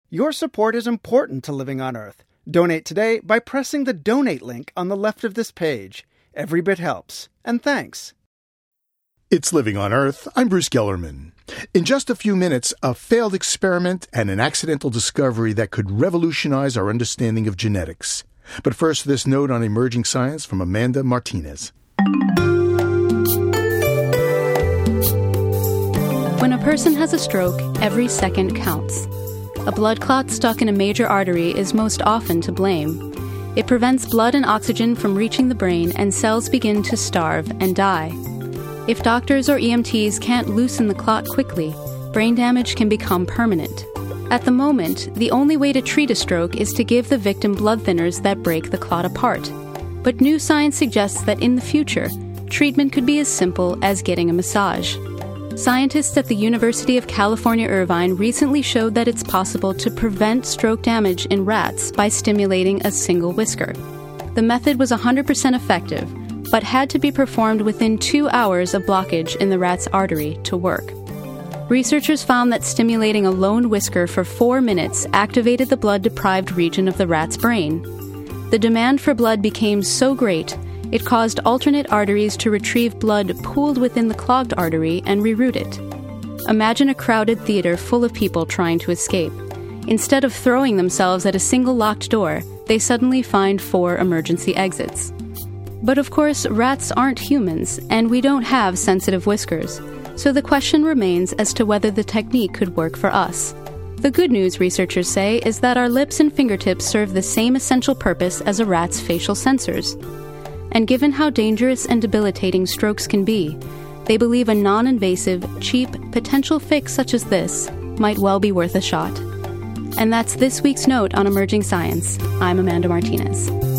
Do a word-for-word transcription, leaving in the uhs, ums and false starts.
Your support is important to Living on Earth. Donate today by pressing the donate link on the left of this page. Every bit helps. And thanks. It's Living on Earth. I'm Bruce Gellerman. In just a few minutes, a failed experiment and an accidental discovery that could revolutionize our understanding of genetics. But first, this note on emerging science from Amanda Martinez. When a person has a stroke, every second counts. A blood clot stuck in a major artery is most often to blame. It prevents blood and oxygen from reaching the brain, and cells begin to starve and die. If doctors or E M Ts can't loosen the clot quickly, brain damage can become permanent. At the moment, the only way to treat a stroke is to give the victim blood thinners that break the clot apart. But new science suggests that in the future, treatment could be as simple as getting a massage. Scientists at the University of California, Irvine recently showed that it's possible to prevent stroke damage in rats by stimulating a single whisker. The method was one hundred percent effective, but had to be performed within two hours of blockage in the rat's artery to work. Researchers found that stimulating a lone whisker for four minutes activated the blood-deprived region of the rat's brain. The demand for blood became so great, it caused alternate arteries to retrieve blood pooled within the clogged artery and reroute it. Imagine a crowded theater full of people trying to escape. Instead of throwing themselves at a single locked door, they suddenly find four emergency exits. But of course, rats aren't humans, and we don't have sensitive whiskers, so the question remains as to whether the technique could work for us. The good news, researchers say, is that our lips and fingertips serve the same essential purpose as a rat's facial sensors. And given how dangerous and debilitating strokes can be, they believe a non-invasive, cheap, potential fix such as this might well be worth a shot. And that's this week's note on emerging science. I'm Amanda Martinez.